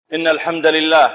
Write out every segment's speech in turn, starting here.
إن الحمد لله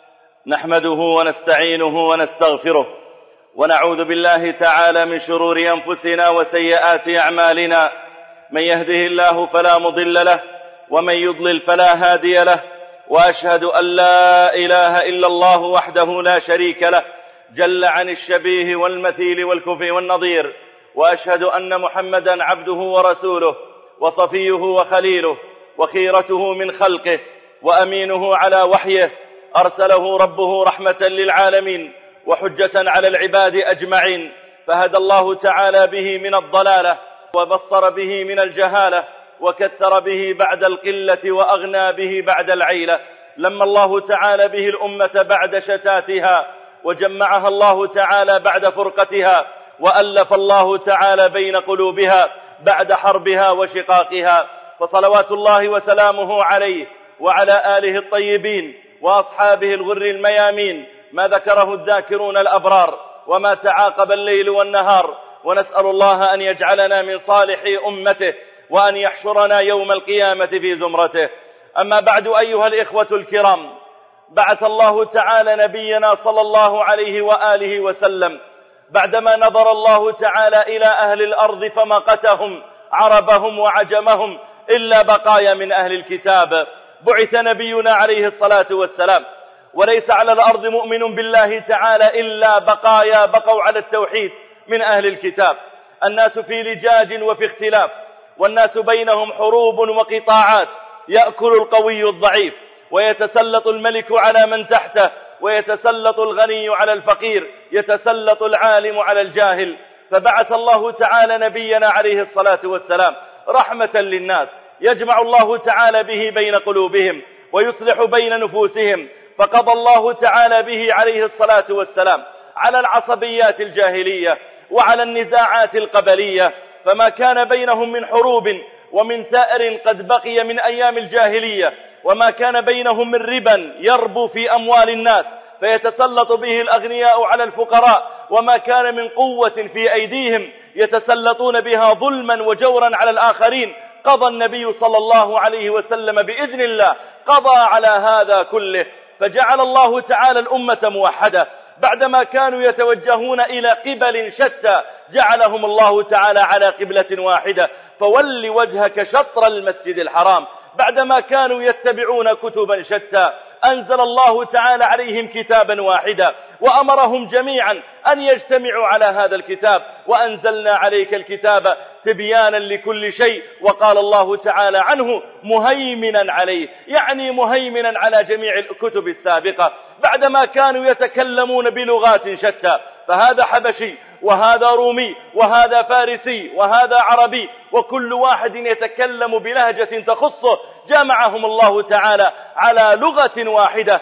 نحمده ونستعينه ونستغفره ونعوذ بالله تعالى من شرور أنفسنا وسيئات أعمالنا. من يهده الله فلا مضل له ومن يضلل فلا هادي له، وأشهد أن لا إله إلا الله وحده لا شريك له جل عن الشبيه والمثيل والكفء والنظير، وأشهد أن محمدا عبده ورسوله وصفيه وخليله وخيرته من خلقه وأمينه على وحيه، أرسله ربه رحمة للعالمين وحجة على العباد أجمعين، فهدى الله تعالى به من الضلالة وبصر به من الجهالة وكثر به بعد القلة وأغنى به بعد العيلة. لما الله تعالى به الأمة بعد شتاتها، وجمعها الله تعالى بعد فرقتها، وألف الله تعالى بين قلوبها بعد حربها وشقاقها. فصلوات الله وسلامه عليه وعلى آله الطيبين وأصحابه الغر الميامين، ما ذكره الذاكرون الأبرار وما تعاقب الليل والنهار. ونسأل الله أن يجعلنا من صالح أمته وأن يحشرنا يوم القيامة في زمرته. أما بعد، أيها الإخوة الكرام، بعث الله تعالى نبينا صلى الله عليه وآله وسلم بعدما نظر الله تعالى إلى أهل الأرض فمقتهم عربهم وعجمهم إلا بقايا من أهل الكتاب. بعث نبينا عليه الصلاة والسلام، وليس على الأرض مؤمن بالله تعالى إلا بقايا بقوا على التوحيد من أهل الكتاب. الناس في لجاج وفي اختلاف، والناس بينهم حروب وقطاعات، يأكل القوي الضعيف، ويتسلط الملك على من تحته، ويتسلط الغني على الفقير، يتسلط العالم على الجاهل. فبعث الله تعالى نبينا عليه الصلاة والسلام رحمة للناس، يجمع الله تعالى به بين قلوبهم ويصلح بين نفوسهم. فقضى الله تعالى به عليه الصلاة والسلام على العصبيات الجاهلية وعلى النزاعات القبلية، فما كان بينهم من حروب ومن ثأر قد بقي من أيام الجاهلية، وما كان بينهم من ربا يربو في أموال الناس فيتسلط به الأغنياء على الفقراء، وما كان من قوة في أيديهم يتسلطون بها ظلما وجورا على الآخرين، قضى النبي صلى الله عليه وسلم بإذن الله قضى على هذا كله. فجعل الله تعالى الأمة موحدة، بعدما كانوا يتوجهون إلى قبل شتى جعلهم الله تعالى على قبلة واحدة. فول وجهك شطر المسجد الحرام. بعدما كانوا يتبعون كتبا شتى أنزل الله تعالى عليهم كتابا واحدا، وأمرهم جميعا أن يجتمعوا على هذا الكتاب. وأنزلنا عليك الكتاب تبيانا لكل شيء، وقال الله تعالى عنه مهيمنا عليه، يعني مهيمنا على جميع الكتب السابقة. بعدما كانوا يتكلمون بلغات شتى، فهذا حبشي وهذا رومي وهذا فارسي وهذا عربي، وكل واحد يتكلم بلهجة تخصه، جمعهم الله تعالى على لغة واحدة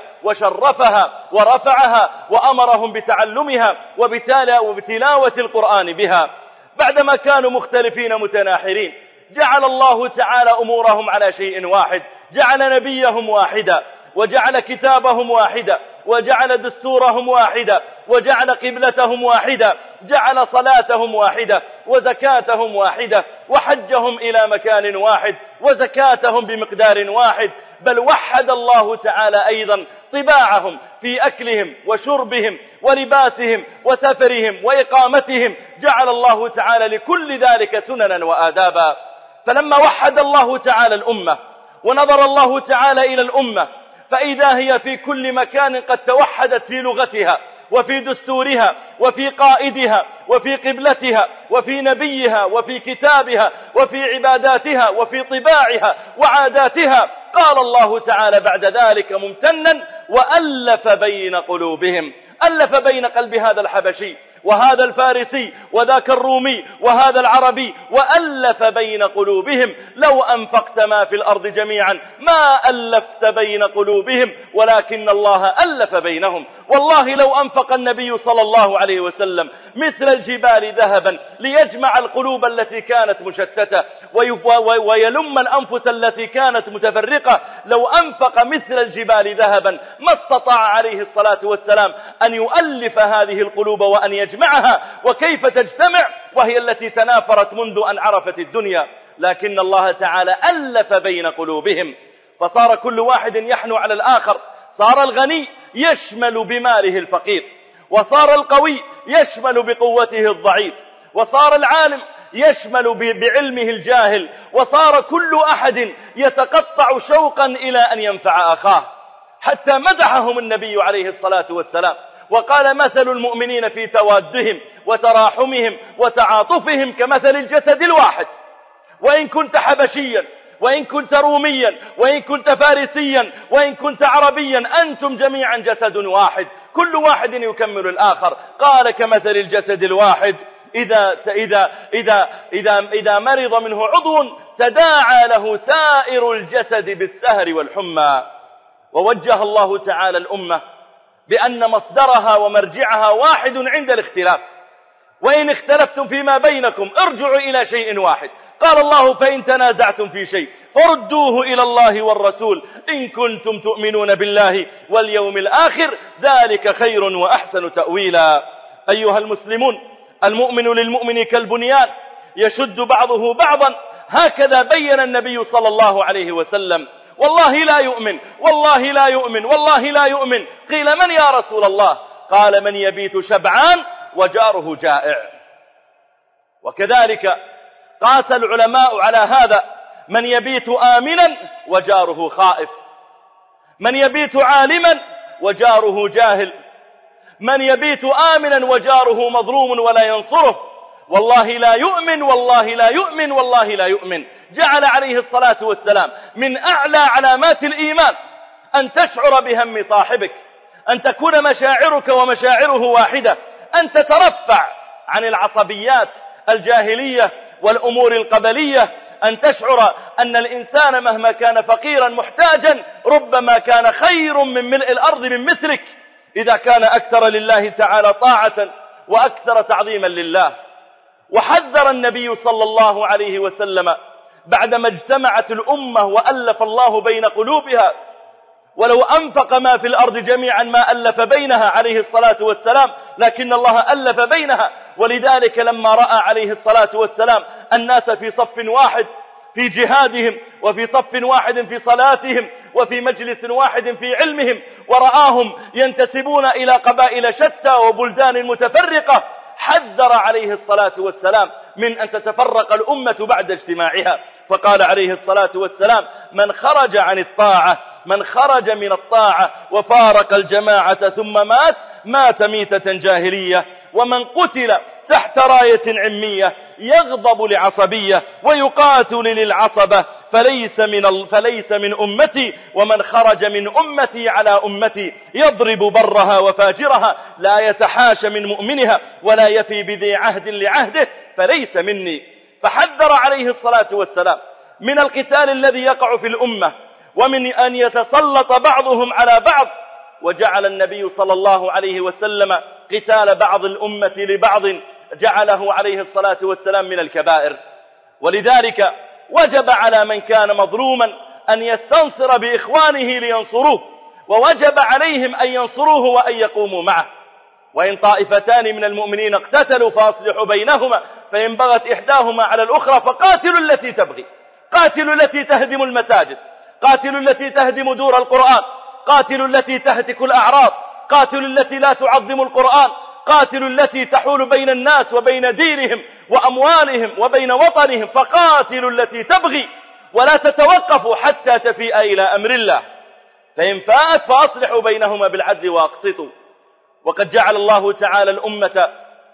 وشرفها ورفعها وأمرهم بتعلمها وبتلاوة القرآن بها. بعدما كانوا مختلفين متناحرين، جعل الله تعالى أمورهم على شيء واحد، جعل نبيهم واحدا، وجعل كتابهم واحدا، وجعل دستورهم واحدا، وجعل قبلتهم واحدة، جعل صلاتهم واحدة، وزكاتهم واحدة، وحجهم إلى مكان واحد، وزكاتهم بمقدار واحد. بل وحد الله تعالى أيضا طباعهم في أكلهم وشربهم ولباسهم وسفرهم وإقامتهم، جعل الله تعالى لكل ذلك سننا وآدابا. فلما وحد الله تعالى الأمة ونظر الله تعالى إلى الأمة، فإذا هي في كل مكان قد توحدت في لغتها وفي دستورها وفي قائدها وفي قبلتها وفي نبيها وفي كتابها وفي عباداتها وفي طباعها وعاداتها. قال الله تعالى بعد ذلك ممتنا وألف بين قلوبهم، ألف بين قلب هذا الحبشي وهذا الفارسي وذاك الرومي وهذا العربي، وألف بين قلوبهم. لو أنفقت ما في الأرض جميعا ما ألفت بين قلوبهم ولكن الله ألف بينهم. والله لو أنفق النبي صلى الله عليه وسلم مثل الجبال ذهبا ليجمع القلوب التي كانت مشتتة ويلم الأنفس التي كانت متفرقة، لو أنفق مثل الجبال ذهبا ما استطاع عليه الصلاة والسلام أن يؤلف هذه القلوب وأن يجمعها. وكيف تجتمع وهي التي تنافرت منذ أن عرفت الدنيا؟ لكن الله تعالى ألف بين قلوبهم. فصار كل واحد يحنو على الآخر. صار الغني يشمل بماله الفقير، وصار القوي يشمل بقوته الضعيف، وصار العالم يشمل بعلمه الجاهل، وصار كل أحد يتقطع شوقا إلى أن ينفع أخاه، حتى مدحهم النبي عليه الصلاة والسلام وقال: مثل المؤمنين في توادهم وتراحمهم وتعاطفهم كمثل الجسد الواحد، وإن كنت حبشيا، وإن كنت روميا، وإن كنت فارسيا، وإن كنت عربيا، أنتم جميعا جسد واحد، كل واحد يكمل الآخر. قال: كمثل الجسد الواحد إذا مرض منه عضو تداعى له سائر الجسد بالسهر والحمى. ووجه الله تعالى الأمة بأن مصدرها ومرجعها واحد عند الاختلاف، وإن اختلفتم فيما بينكم ارجعوا إلى شيء واحد. قال الله: فإن تنازعتم في شيء فردوه إلى الله والرسول إن كنتم تؤمنون بالله واليوم الآخر، ذلك خير وأحسن تأويلا. أيها المسلمون، المؤمن للمؤمن كالبنيان يشد بعضه بعضا، هكذا بين النبي صلى الله عليه وسلم. والله لا يؤمن، والله لا يؤمن، والله لا يؤمن. قيل: من يا رسول الله؟ قال: من يبيت شبعان وجاره جائع. وكذلك قاس العلماء على هذا: من يبيت آمنا وجاره خائف، من يبيت عالما وجاره جاهل، من يبيت آمنا وجاره مظلوم ولا ينصره. والله لا يؤمن، والله لا يؤمن، والله لا يؤمن. جعل عليه الصلاة والسلام من أعلى علامات الإيمان أن تشعر بهم صاحبك، أن تكون مشاعرك ومشاعره واحدة، أن تترفع عن العصبيات الجاهلية والأمور القبلية، أن تشعر أن الإنسان مهما كان فقيرا محتاجا ربما كان خير من ملء الأرض من مثلك إذا كان أكثر لله تعالى طاعة وأكثر تعظيما لله. وحذر النبي صلى الله عليه وسلم بعدما اجتمعت الأمة وألف الله بين قلوبها: ولو أنفق ما في الأرض جميعا ما ألف بينها عليه الصلاة والسلام، لكن الله ألف بينها. ولذلك لما رأى عليه الصلاة والسلام الناس في صف واحد في جهادهم، وفي صف واحد في صلاتهم، وفي مجلس واحد في علمهم، ورآهم ينتسبون إلى قبائل شتى وبلدان متفرقة، حذر عليه الصلاة والسلام من أن تتفرق الأمة بعد اجتماعها. فقال عليه الصلاة والسلام: من خرج عن الطاعة، من خرج من الطاعة وفارق الجماعة ثم مات ميتة جاهلية، ومن قتل تحت راية عمية يغضب لعصبية ويقاتل للعصبة فليس من أمتي، ومن خرج من أمتي على أمتي يضرب برها وفاجرها لا يتحاشى من مؤمنها ولا يفي بذي عهد لعهده فليس مني. فحذر عليه الصلاة والسلام من القتال الذي يقع في الأمة، ومن أن يتسلط بعضهم على بعض. وجعل النبي صلى الله عليه وسلم قتال بعض الأمة لبعض جعله عليه الصلاة والسلام من الكبائر. ولذلك وجب على من كان مظلوما أن يستنصر بإخوانه لينصروه، ووجب عليهم أن ينصروه وأن يقوموا معه. وإن طائفتان من المؤمنين اقتتلوا فأصلحوا بينهما، فإن بغت إحداهما على الأخرى فقاتلوا التي تبغي، قاتلوا التي تهدم المساجد، قاتلوا التي تهدم دور القرآن، قاتلوا التي تهتك الأعراض، قاتلوا التي لا تعظم القرآن، قاتلوا التي تحول بين الناس وبين دينهم وأموالهم وبين وطنهم، فقاتلوا التي تبغي ولا تتوقفوا حتى تفيء إلى أمر الله، فإن فاءت فأصلحوا بينهما بالعدل وأقسطوا. وقد جعل الله تعالى الأمة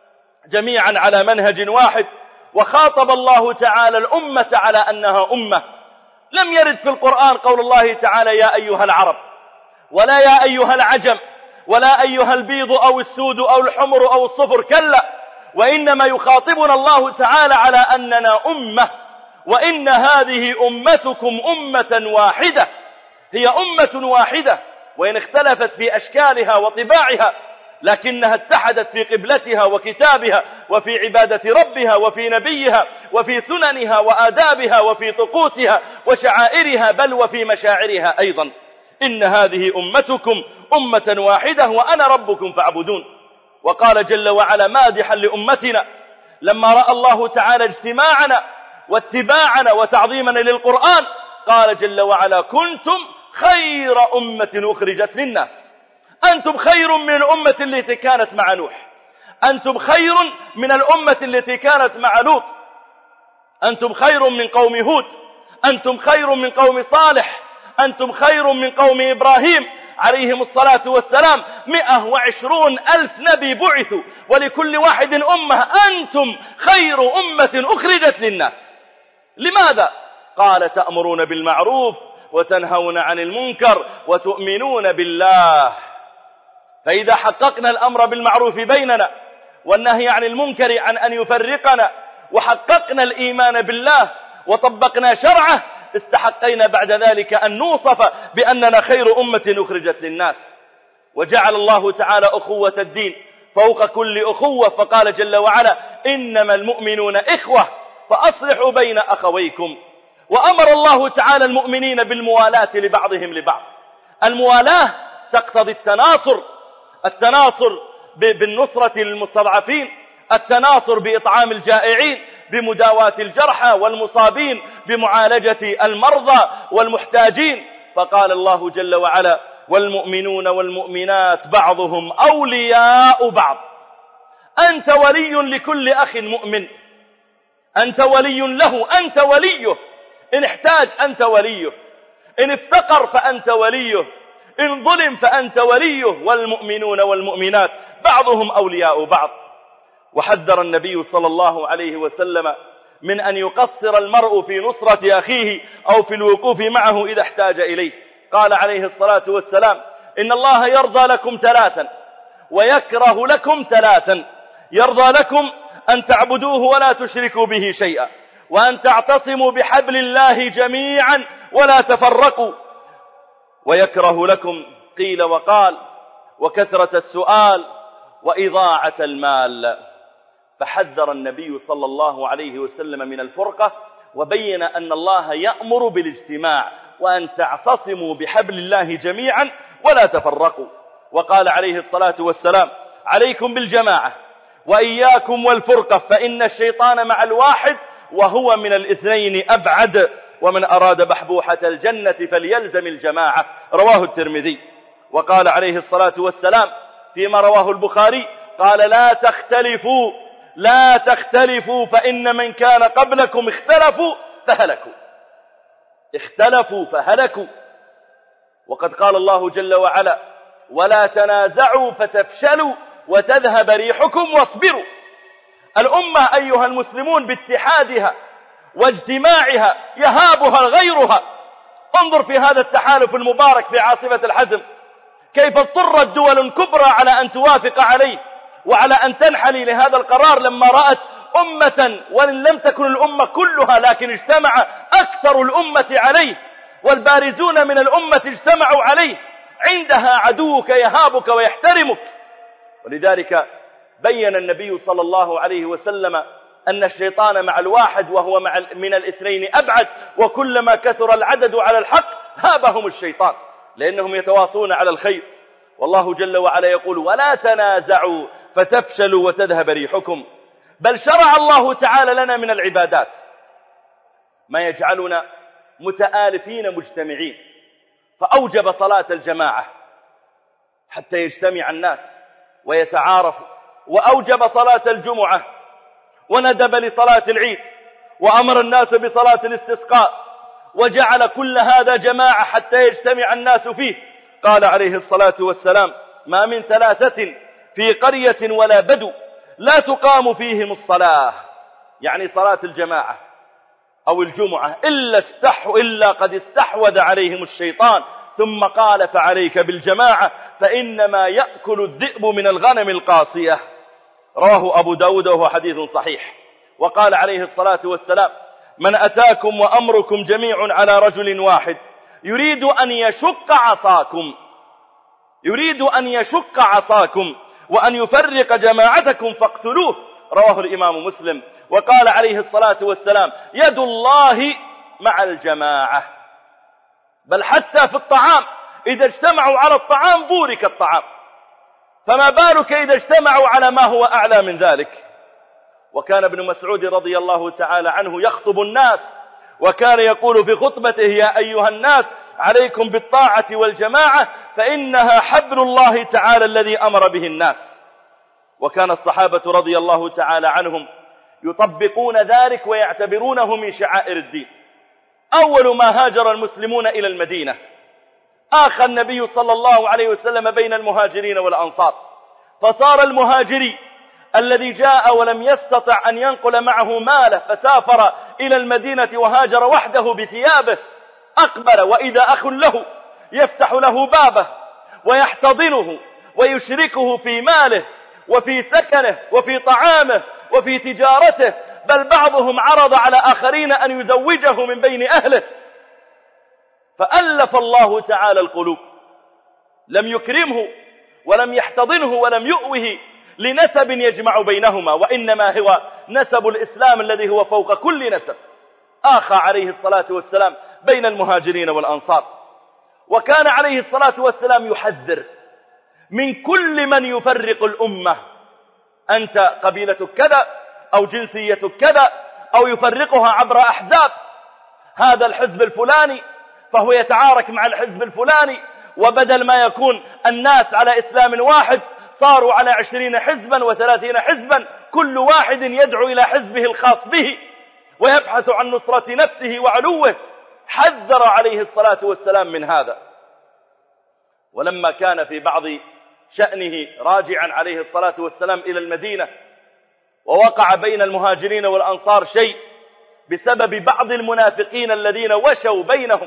جميعا على منهج واحد، وخاطب الله تعالى الأمة على أنها أمة. لم يرد في القرآن قول الله تعالى: يا أيها العرب، ولا يا أيها العجم، ولا أيها البيض أو السود أو الحمر أو الصفر، كلا، وإنما يخاطبنا الله تعالى على أننا أمة، وإن هذه أمتكم أمة واحدة. هي أمة واحدة، وإن اختلفت في أشكالها وطباعها، لكنها اتحدت في قبلتها وكتابها وفي عبادة ربها وفي نبيها وفي سننها وآدابها وفي طقوسها وشعائرها، بل وفي مشاعرها أيضا. إن هذه أمتكم أمة واحدة وأنا ربكم فاعبدون. وقال جل وعلا مادحا لأمتنا لما رأى الله تعالى اجتماعنا واتباعنا وتعظيمنا للقرآن: قال جل وعلا كنتم خير أمة أخرجت للناس. أنتم خير من الأمة التي كانت مع نوح، أنتم خير من الأمة التي كانت مع لوط، أنتم خير من قوم هود، أنتم خير من قوم صالح، أنتم خير من قوم إبراهيم عليهم الصلاة والسلام. 120,000 نبي بعثوا ولكل واحد أمة. أنتم خير أمة أخرجت للناس. لماذا؟ قال تأمرون بالمعروف وتنهون عن المنكر وتؤمنون بالله. فإذا حققنا الأمر بالمعروف بيننا والنهي عن المنكر عن أن يفرقنا، وحققنا الإيمان بالله وطبقنا شرعه، استحقينا بعد ذلك أن نوصف بأننا خير أمة أخرجت للناس. وجعل الله تعالى أخوة الدين فوق كل أخوة، فقال جل وعلا إنما المؤمنون إخوة فأصلحوا بين أخويكم. وأمر الله تعالى المؤمنين بالموالاة لبعضهم لبعض. الموالاة تقتضي التناصر بالنصرة للمستضعفين، التناصر بإطعام الجائعين، بمداواة الجرحى والمصابين، بمعالجة المرضى والمحتاجين. فقال الله جل وعلا والمؤمنون والمؤمنات بعضهم أولياء بعض. أنت ولي لكل أخ مؤمن، أنت ولي له، أنت وليه. إن احتاج أنت وليه، إن افتقر فأنت وليه، إن ظلم فأنت وليه. والمؤمنون والمؤمنات بعضهم أولياء بعض. وحذر النبي صلى الله عليه وسلم من أن يقصر المرء في نصرة أخيه أو في الوقوف معه إذا احتاج إليه. قال عليه الصلاة والسلام إن الله يرضى لكم 3 ويكره لكم 3. يرضى لكم أن تعبدوه ولا تشركوا به شيئا، وأن تعتصموا بحبل الله جميعا ولا تفرقوا. ويكره لكم قيل وقال وكثرة السؤال وإضاعة المال. فحذر النبي صلى الله عليه وسلم من الفرقة، وبين أن الله يأمر بالاجتماع وأن تعتصموا بحبل الله جميعا ولا تفرقوا. وقال عليه الصلاة والسلام عليكم بالجماعة وإياكم والفرقة فإن الشيطان مع الواحد وهو من الاثنين أبعد، ومن أراد بحبوحة الجنة فليلزم الجماعة. رواه الترمذي. وقال عليه الصلاة والسلام فيما رواه البخاري قال لا تختلفوا فإن من كان قبلكم اختلفوا فهلكوا. وقد قال الله جل وعلا ولا تنازعوا فتفشلوا وتذهب ريحكم واصبروا. الأمة أيها المسلمون باتحادها واجتماعها يهابها غيرها. انظر في هذا التحالف المبارك في عاصفة الحزم كيف اضطرت دول كبرى على أن توافق عليه وعلى أن تنحني لهذا القرار لما رأت أمة، وإن لم تكن الأمة كلها لكن اجتمع أكثر الأمة عليه، والبارزون من الأمة اجتمعوا عليه. عندها عدوك يهابك ويحترمك. ولذلك بين النبي صلى الله عليه وسلم أن الشيطان مع الواحد وهو من الاثنين أبعد، وكلما كثر العدد على الحق هابهم الشيطان، لأنهم يتواصون على الخير. والله جل وعلا يقول ولا تنازعوا فتفشلوا وتذهب ريحكم. بل شرع الله تعالى لنا من العبادات ما يجعلنا متآلفين مجتمعين، فأوجب صلاة الجماعة حتى يجتمع الناس ويتعارفوا، وأوجب صلاة الجمعة، وندب لصلاة العيد، وأمر الناس بصلاة الاستسقاء، وجعل كل هذا جماعة حتى يجتمع الناس فيه. قال عليه الصلاة والسلام ما من 3 في قرية ولا بدو لا تقام فيهم الصلاة، يعني صلاة الجماعة أو الجمعة، إلا قد استحوذ عليهم الشيطان. ثم قال فعليك بالجماعة فإنما يأكل الذئب من الغنم القاصية. رواه أبو داود وهو حديث صحيح. وقال عليه الصلاة والسلام من أتاكم وأمركم جميع على رجل واحد يريد أن يشق عصاكم وأن يفرق جماعتكم فاقتلوه. رواه الإمام مسلم. وقال عليه الصلاة والسلام يد الله مع الجماعة. بل حتى في الطعام إذا اجتمعوا على الطعام بورك الطعام، فما بالك إذا اجتمعوا على ما هو أعلى من ذلك. وكان ابن مسعود رضي الله تعالى عنه يخطب الناس وكان يقول في خطبته: يا أيها الناس عليكم بالطاعة والجماعة فإنها حبل الله تعالى الذي أمر به الناس. وكان الصحابة رضي الله تعالى عنهم يطبقون ذلك ويعتبرونه من شعائر الدين. أول ما هاجر المسلمون إلى المدينة آخى النبي صلى الله عليه وسلم بين المهاجرين والأنصار، فصار المهاجري الذي جاء ولم يستطع أن ينقل معه ماله فسافر إلى المدينة وهاجر وحده بثيابه، أقبل وإذا أخ له يفتح له بابه ويحتضنه ويشركه في ماله وفي سكنه وفي طعامه وفي تجارته، بل بعضهم عرض على آخرين أن يزوجه من بين أهله. فألف الله تعالى القلوب، لم يكرمه ولم يحتضنه ولم يؤوه لنسب يجمع بينهما، وإنما هو نسب الإسلام الذي هو فوق كل نسب. آخى عليه الصلاة والسلام بين المهاجرين والأنصار، وكان عليه الصلاة والسلام يحذر من كل من يفرق الأمة: أنت قبيلتك كذا أو جنسيتك كذا، أو يفرقها عبر أحزاب، هذا الحزب الفلاني فهو يتعارك مع الحزب الفلاني، وبدل ما يكون الناس على إسلام واحد صاروا على 20 حزبا و30 حزبا، كل واحد يدعو إلى حزبه الخاص به ويبحث عن نصرة نفسه وعلوه. حذر عليه الصلاة والسلام من هذا. ولما كان في بعض شأنه راجعا عليه الصلاة والسلام إلى المدينة ووقع بين المهاجرين والأنصار شيء بسبب بعض المنافقين الذين وشوا بينهم،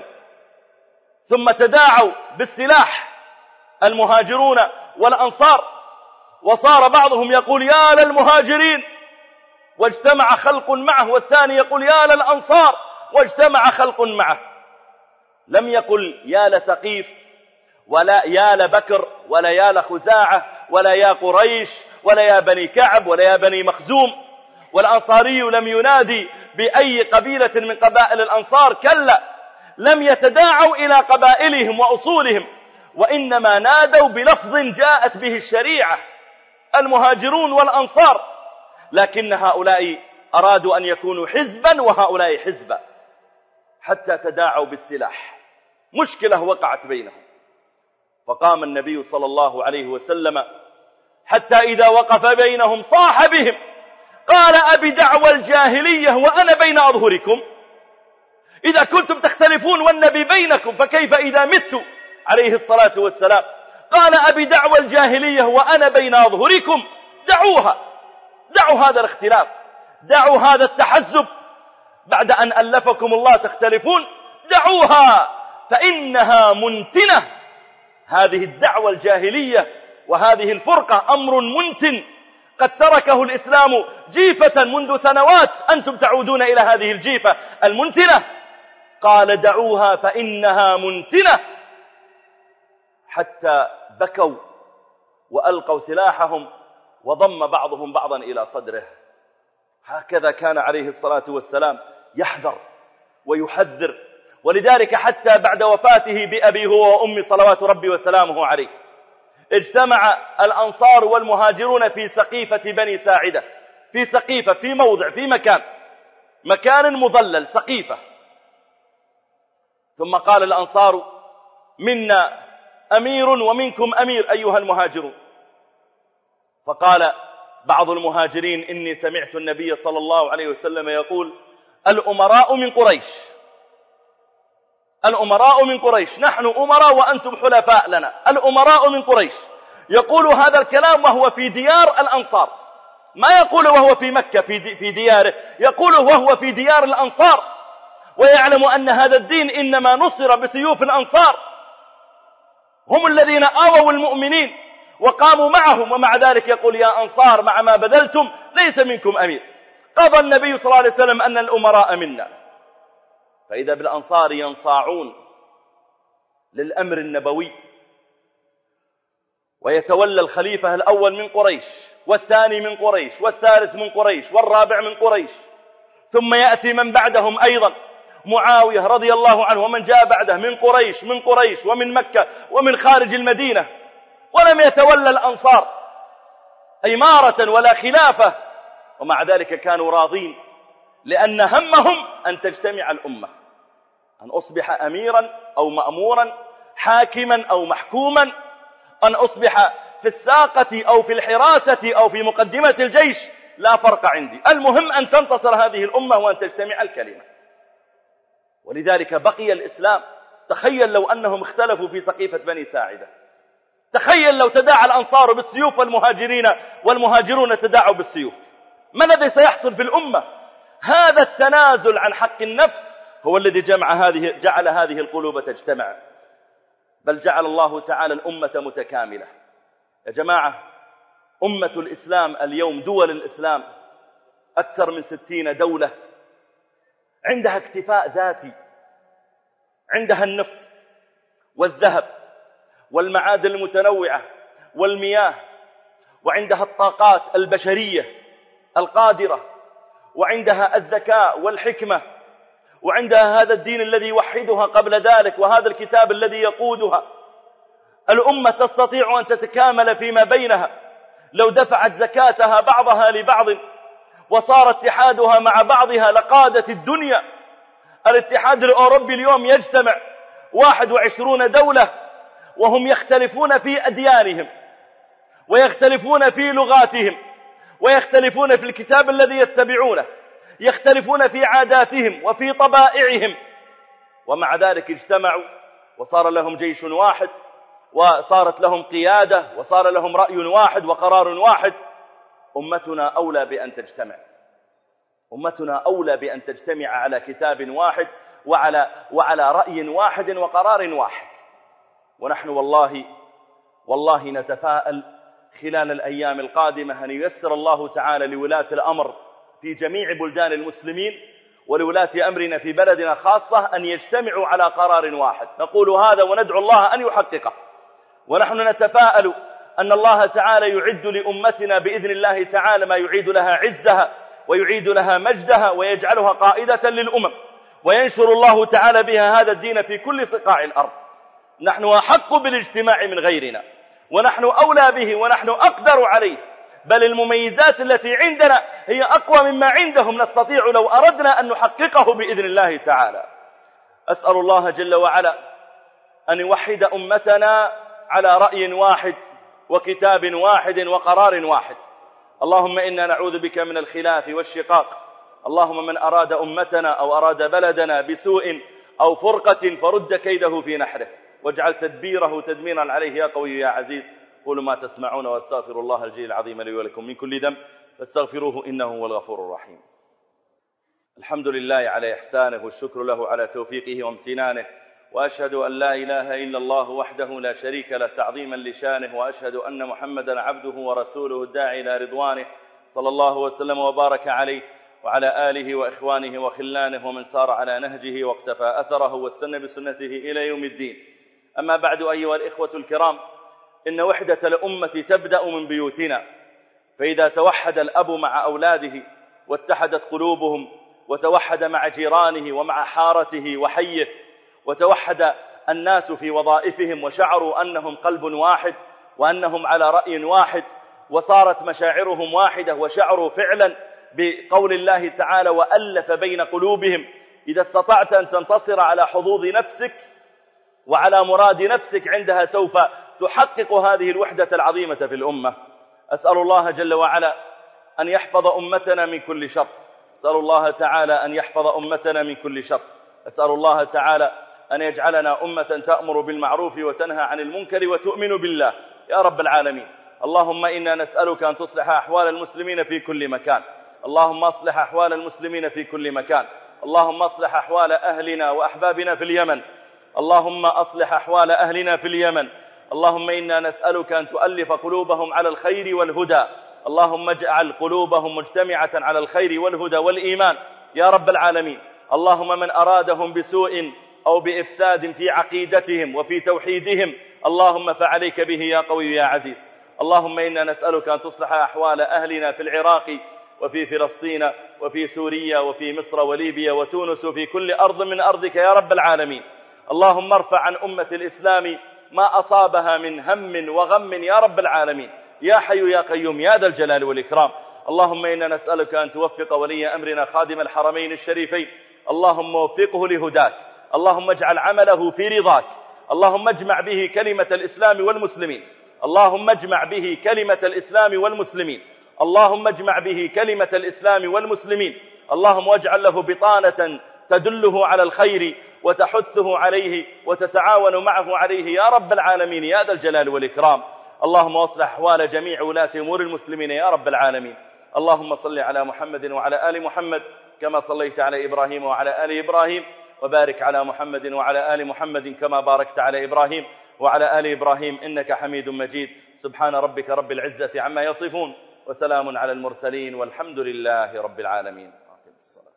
ثم تداعوا بالسلاح المهاجرون والأنصار، وصار بعضهم يقول: يا للمهاجرين، واجتمع خلق معه، والثاني يقول: يا للأنصار، واجتمع خلق معه. لم يقل يا لثقيف ولا يا لبكر ولا يا لخزاعة ولا يا قريش ولا يا بني كعب ولا يا بني مخزوم. والأنصاري لم ينادي بأي قبيلة من قبائل الأنصار، كلا، لم يتداعوا إلى قبائلهم وأصولهم، وإنما نادوا بلفظ جاءت به الشريعة: المهاجرون والأنصار. لكن هؤلاء أرادوا أن يكونوا حزبا وهؤلاء حزبا، حتى تداعوا بالسلاح. مشكلة وقعت بينهم، فقام النبي صلى الله عليه وسلم حتى إذا وقف بينهم صاح بهم، قال: أبي دعوى الجاهلية وأنا بين أظهركم؟ إذا كنتم تختلفون والنبي بينكم فكيف إذا مت؟ عليه الصلاة والسلام قال: أبي دعوى الجاهلية وأنا بين أظهركم؟ دعوها، دعوا هذا الاختلاف، دعوا هذا التحزب، بعد أن ألفكم الله تختلفون، دعوها فإنها منتنة. هذه الدعوة الجاهلية وهذه الفرقة أمر منتن قد تركه الإسلام جيفة منذ سنوات، أنتم تعودون إلى هذه الجيفة المنتنة. قال: دعوها فإنها منتنة، حتى بكوا وألقوا سلاحهم وضم بعضهم بعضا إلى صدره. هكذا كان عليه الصلاة والسلام يحذر ويحذر. ولذلك حتى بعد وفاته بأبيه وأمي صلوات ربي وسلامه عليه، اجتمع الأنصار والمهاجرون في سقيفة بني ساعدة، في سقيفة، في موضع، في مكان مظلل، سقيفة. ثم قال الأنصار: منا أمير ومنكم أمير أيها المهاجرون. فقال بعض المهاجرين: إني سمعت النبي صلى الله عليه وسلم يقول: الأمراء من قريش، الأمراء من قريش، نحن أمراء وأنتم حلفاء لنا، الأمراء من قريش. يقول هذا الكلام وهو في ديار الأنصار، ما يقول وهو في مكة في دياره، يقول وهو في ديار الأنصار، ويعلم أن هذا الدين إنما نصر بسيوف الأنصار، هم الذين آووا المؤمنين وقاموا معهم، ومع ذلك يقول: يا أنصار مع ما بذلتم ليس منكم أمير. قضى النبي صلى الله عليه وسلم أن الأمراء منا، فإذا بالأنصار ينصاعون للأمر النبوي، ويتولى الخليفة الأول من قريش، والثاني من قريش، والثالث من قريش، والرابع من قريش، ثم يأتي من بعدهم أيضا معاوية رضي الله عنه، ومن جاء بعده من قريش ومن مكة ومن خارج المدينة، ولم يتولى الأنصار إمارة ولا خلافة، ومع ذلك كانوا راضين، لأن همهم أن تجتمع الأمة، أن أصبح أميرا أو مأمورا، حاكما أو محكوما، أن أصبح في الساقة أو في الحراسة أو في مقدمة الجيش، لا فرق عندي، المهم أن تنتصر هذه الأمة وأن تجتمع الكلمة. ولذلك بقي الإسلام. تخيل لو أنهم اختلفوا في سقيفة بني ساعدة، تخيل لو تداعى الأنصار بالسيوف والمهاجرون تداعوا بالسيوف، ما الذي سيحصل في الأمة؟ هذا التنازل عن حق النفس هو الذي جعل هذه القلوب تجتمع، بل جعل الله تعالى الأمة متكاملة. يا جماعة، أمة الإسلام اليوم، دول الإسلام أكثر من 60 دولة عندها اكتفاء ذاتي، عندها النفط والذهب والمعادن المتنوعة والمياه، وعندها الطاقات البشرية القادرة، وعندها الذكاء والحكمة، وعندها هذا الدين الذي يوحدها قبل ذلك، وهذا الكتاب الذي يقودها. الأمة تستطيع أن تتكامل فيما بينها لو دفعت زكاتها بعضها لبعض وصار اتحادها مع بعضها لقادت الدنيا. الاتحاد الأوروبي اليوم يجتمع 21 دولة وهم يختلفون في أديانهم، ويختلفون في لغاتهم، ويختلفون في الكتاب الذي يتبعونه، يختلفون في عاداتهم وفي طبائعهم، ومع ذلك اجتمعوا وصار لهم جيش واحد، وصارت لهم قيادة، وصار لهم رأي واحد وقرار واحد. أمتنا أولى بأن تجتمع، أمتنا أولى بأن تجتمع على كتاب واحد وعلى رأي واحد وقرار واحد. ونحن والله نتفاءل خلال الأيام القادمة أن ييسر الله تعالى لولاة الأمر في جميع بلدان المسلمين ولولاة أمرنا في بلدنا خاصة أن يجتمعوا على قرار واحد. نقول هذا وندعو الله أن يحققه، ونحن نتفاءل أن الله تعالى يعد لأمتنا بإذن الله تعالى ما يعيد لها عزها ويعيد لها مجدها ويجعلها قائدة للأمم، وينشر الله تعالى بها هذا الدين في كل صقاع الأرض. نحن أحق بالاجتماع من غيرنا، ونحن أولى به، ونحن أقدر عليه، بل المميزات التي عندنا هي أقوى مما عندهم، نستطيع لو أردنا أن نحققه بإذن الله تعالى. أسأل الله جل وعلا أن يوحد أمتنا على رأي واحد وكتاب واحد وقرار واحد. اللهم إنا نعوذ بك من الخلاف والشقاق. اللهم من أراد أمتنا أو أراد بلدنا بسوء أو فرقة فرد كيده في نحره، واجعل تدبيره تدميرا عليه يا قوي يا عزيز. قولوا ما تسمعون، واستغفر الله الجليل العظيم لي ولكم من كل ذنب فاستغفروه إنه هو الغفور الرحيم. الحمد لله على إحسانه، والشكر له على توفيقه وامتنانه، وأشهد أن لا إله إلا الله وحده لا شريك له تعظيما لشانه، وأشهد أن محمدا عبده ورسوله الداعي إلى رضوانه، صلى الله وسلم وبارك عليه وعلى آله وإخوانه وخلانه ومن سار على نهجه واقتفى أثره واستنى بسنته إلى يوم الدين. أما بعد، أيها الإخوة الكرام، إن وحدة الأمة تبدأ من بيوتنا، فإذا توحد الأب مع أولاده واتحدت قلوبهم، وتوحد مع جيرانه ومع حارته وحيه، وتوحد الناس في وظائفهم وشعروا أنهم قلب واحد وأنهم على رأي واحد، وصارت مشاعرهم واحدة وشعروا فعلا بقول الله تعالى وألف بين قلوبهم. إذا استطعت أن تنتصر على حظوظ نفسك وعلى مراد نفسك، عندها سوف تحقق هذه الوحدة العظيمة في الأمة. أسأل الله جل وعلا أن يحفظ أمتنا من كل شر، أسأل الله تعالى أن يحفظ أمتنا من كل شر، أسأل الله تعالى أن يجعلنا أمة تأمر بالمعروف وتنهى عن المنكر وتؤمن بالله يا رب العالمين. اللهم إنا نسألك أن تصلح أحوال المسلمين في كل مكان، اللهم أصلح أحوال المسلمين في كل مكان، اللهم أصلح أحوال أهلنا وأحبابنا في اليمن، اللهم أصلح أحوال أهلنا في اليمن. اللهم إنا نسألك أن تؤلف قلوبهم على الخير والهدى، اللهم اجعل قلوبهم مجتمعة على الخير والهدى والإيمان يا رب العالمين. اللهم من أرادهم بسوء أو بإفساد في عقيدتهم وفي توحيدهم، اللهم فعليك به يا قوي يا عزيز. اللهم إنا نسألك أن تصلح أحوال أهلنا في العراق وفي فلسطين وفي سوريا وفي مصر وليبيا وتونس وفي كل أرض من أرضك يا رب العالمين. اللهم ارفع عن أمة الإسلام ما أصابها من هم وغم يا رب العالمين، يا حي يا قيوم يا ذا الجلال والإكرام. اللهم إنا نسألك أن توفق ولي أمرنا خادم الحرمين الشريفين، اللهم وفقه لهداك، اللهم اجعل عمله في رضاك، اللهم اجمع به كلمة الإسلام والمسلمين، اللهم اجمع به كلمة الإسلام والمسلمين، اللهم اجمع به كلمة الإسلام والمسلمين، اللهم واجعل له بطانة تدله على الخير وتحثه عليه وتتعاون معه عليه يا رب العالمين يا ذا الجلال والإكرام. اللهم اصلح أحوال جميع ولاة أمور المسلمين يا رب العالمين. اللهم صل على محمد وعلى آل محمد كما صليت على إبراهيم وعلى آل إبراهيم، وبارك على محمد وعلى آل محمد كما باركت على إبراهيم وعلى آل إبراهيم إنك حميد مجيد. سبحان ربك رب العزة عما يصفون، وسلام على المرسلين، والحمد لله رب العالمين.